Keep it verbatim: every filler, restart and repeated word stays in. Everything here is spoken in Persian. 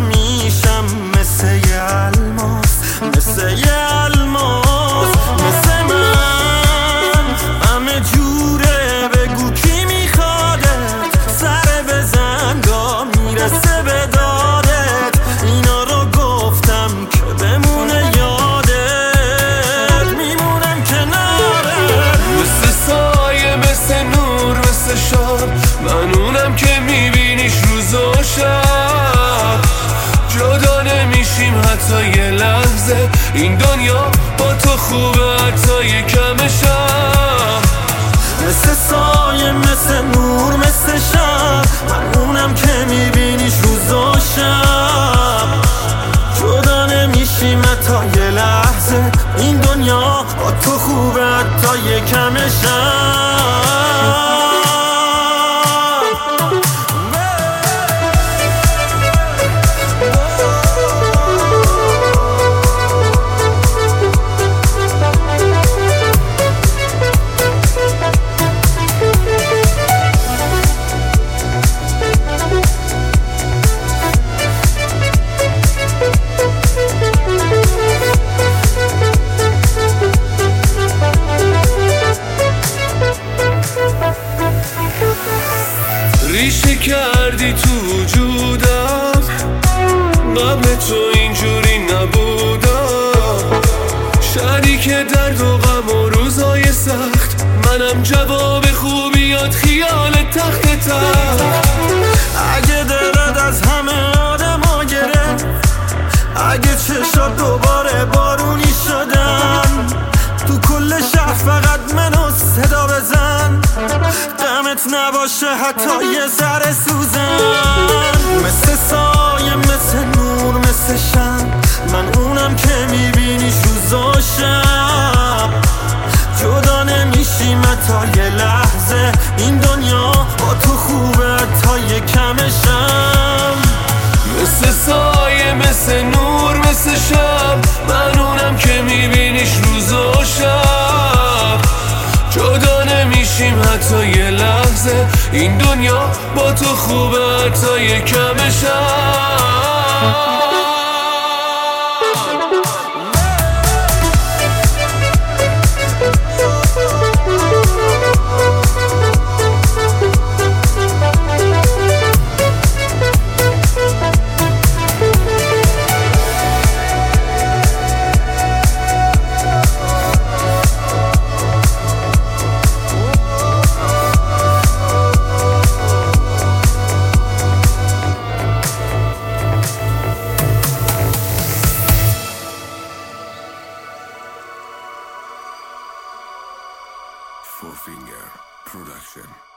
میشم مثل یه الماس، مثل یه الماس، مثل من همه جوره. بگو کی میخوادت، سر بزن گاه میرسه به دادت. اینا رو گفتم که بمونه یادت، میمونم کنارت. مثل سایه، مثل نور، مثل شب، من اونم که میبینیش روز و شب. جدا نمیشیم حتی یه لحظه، این دنیا با تو خوبه حتی یه کمشم. مثل سایه، مثل نور، مثل شب، من اونم که میبینیش روز و شب. جدا نمیشیم حتی یه لحظه، این دنیا با تو خوبه حتی یه کمشم. ریشه کردی تو وجودم، قبل تو اینجوری نبودم. شریک درد و غم و روزای سخت، منم جواب خوبیات خیال تخت تخت. اگه دلت از همه آدم ها گرفت، اگه چشات دوباره بارونی شدن، تو کل شهر فقط منو صدا بزن. دمت نباشه حتی یه ذره سوزن. مثل سایه، مثل نور، مثل شب، من اونم که میبینیش روز و شب. جدا نمیشیم حتی یه لحظه، این دنیا با تو خوبه حتی یه کمشم. مثل سایه، مثل نور، مثل شب، من اونم که میبینیش روز و شب. جدا نمیشیم حتی یه لحظه، این دنیا با تو خوبه حتی یه کمشم. Four Finger Production.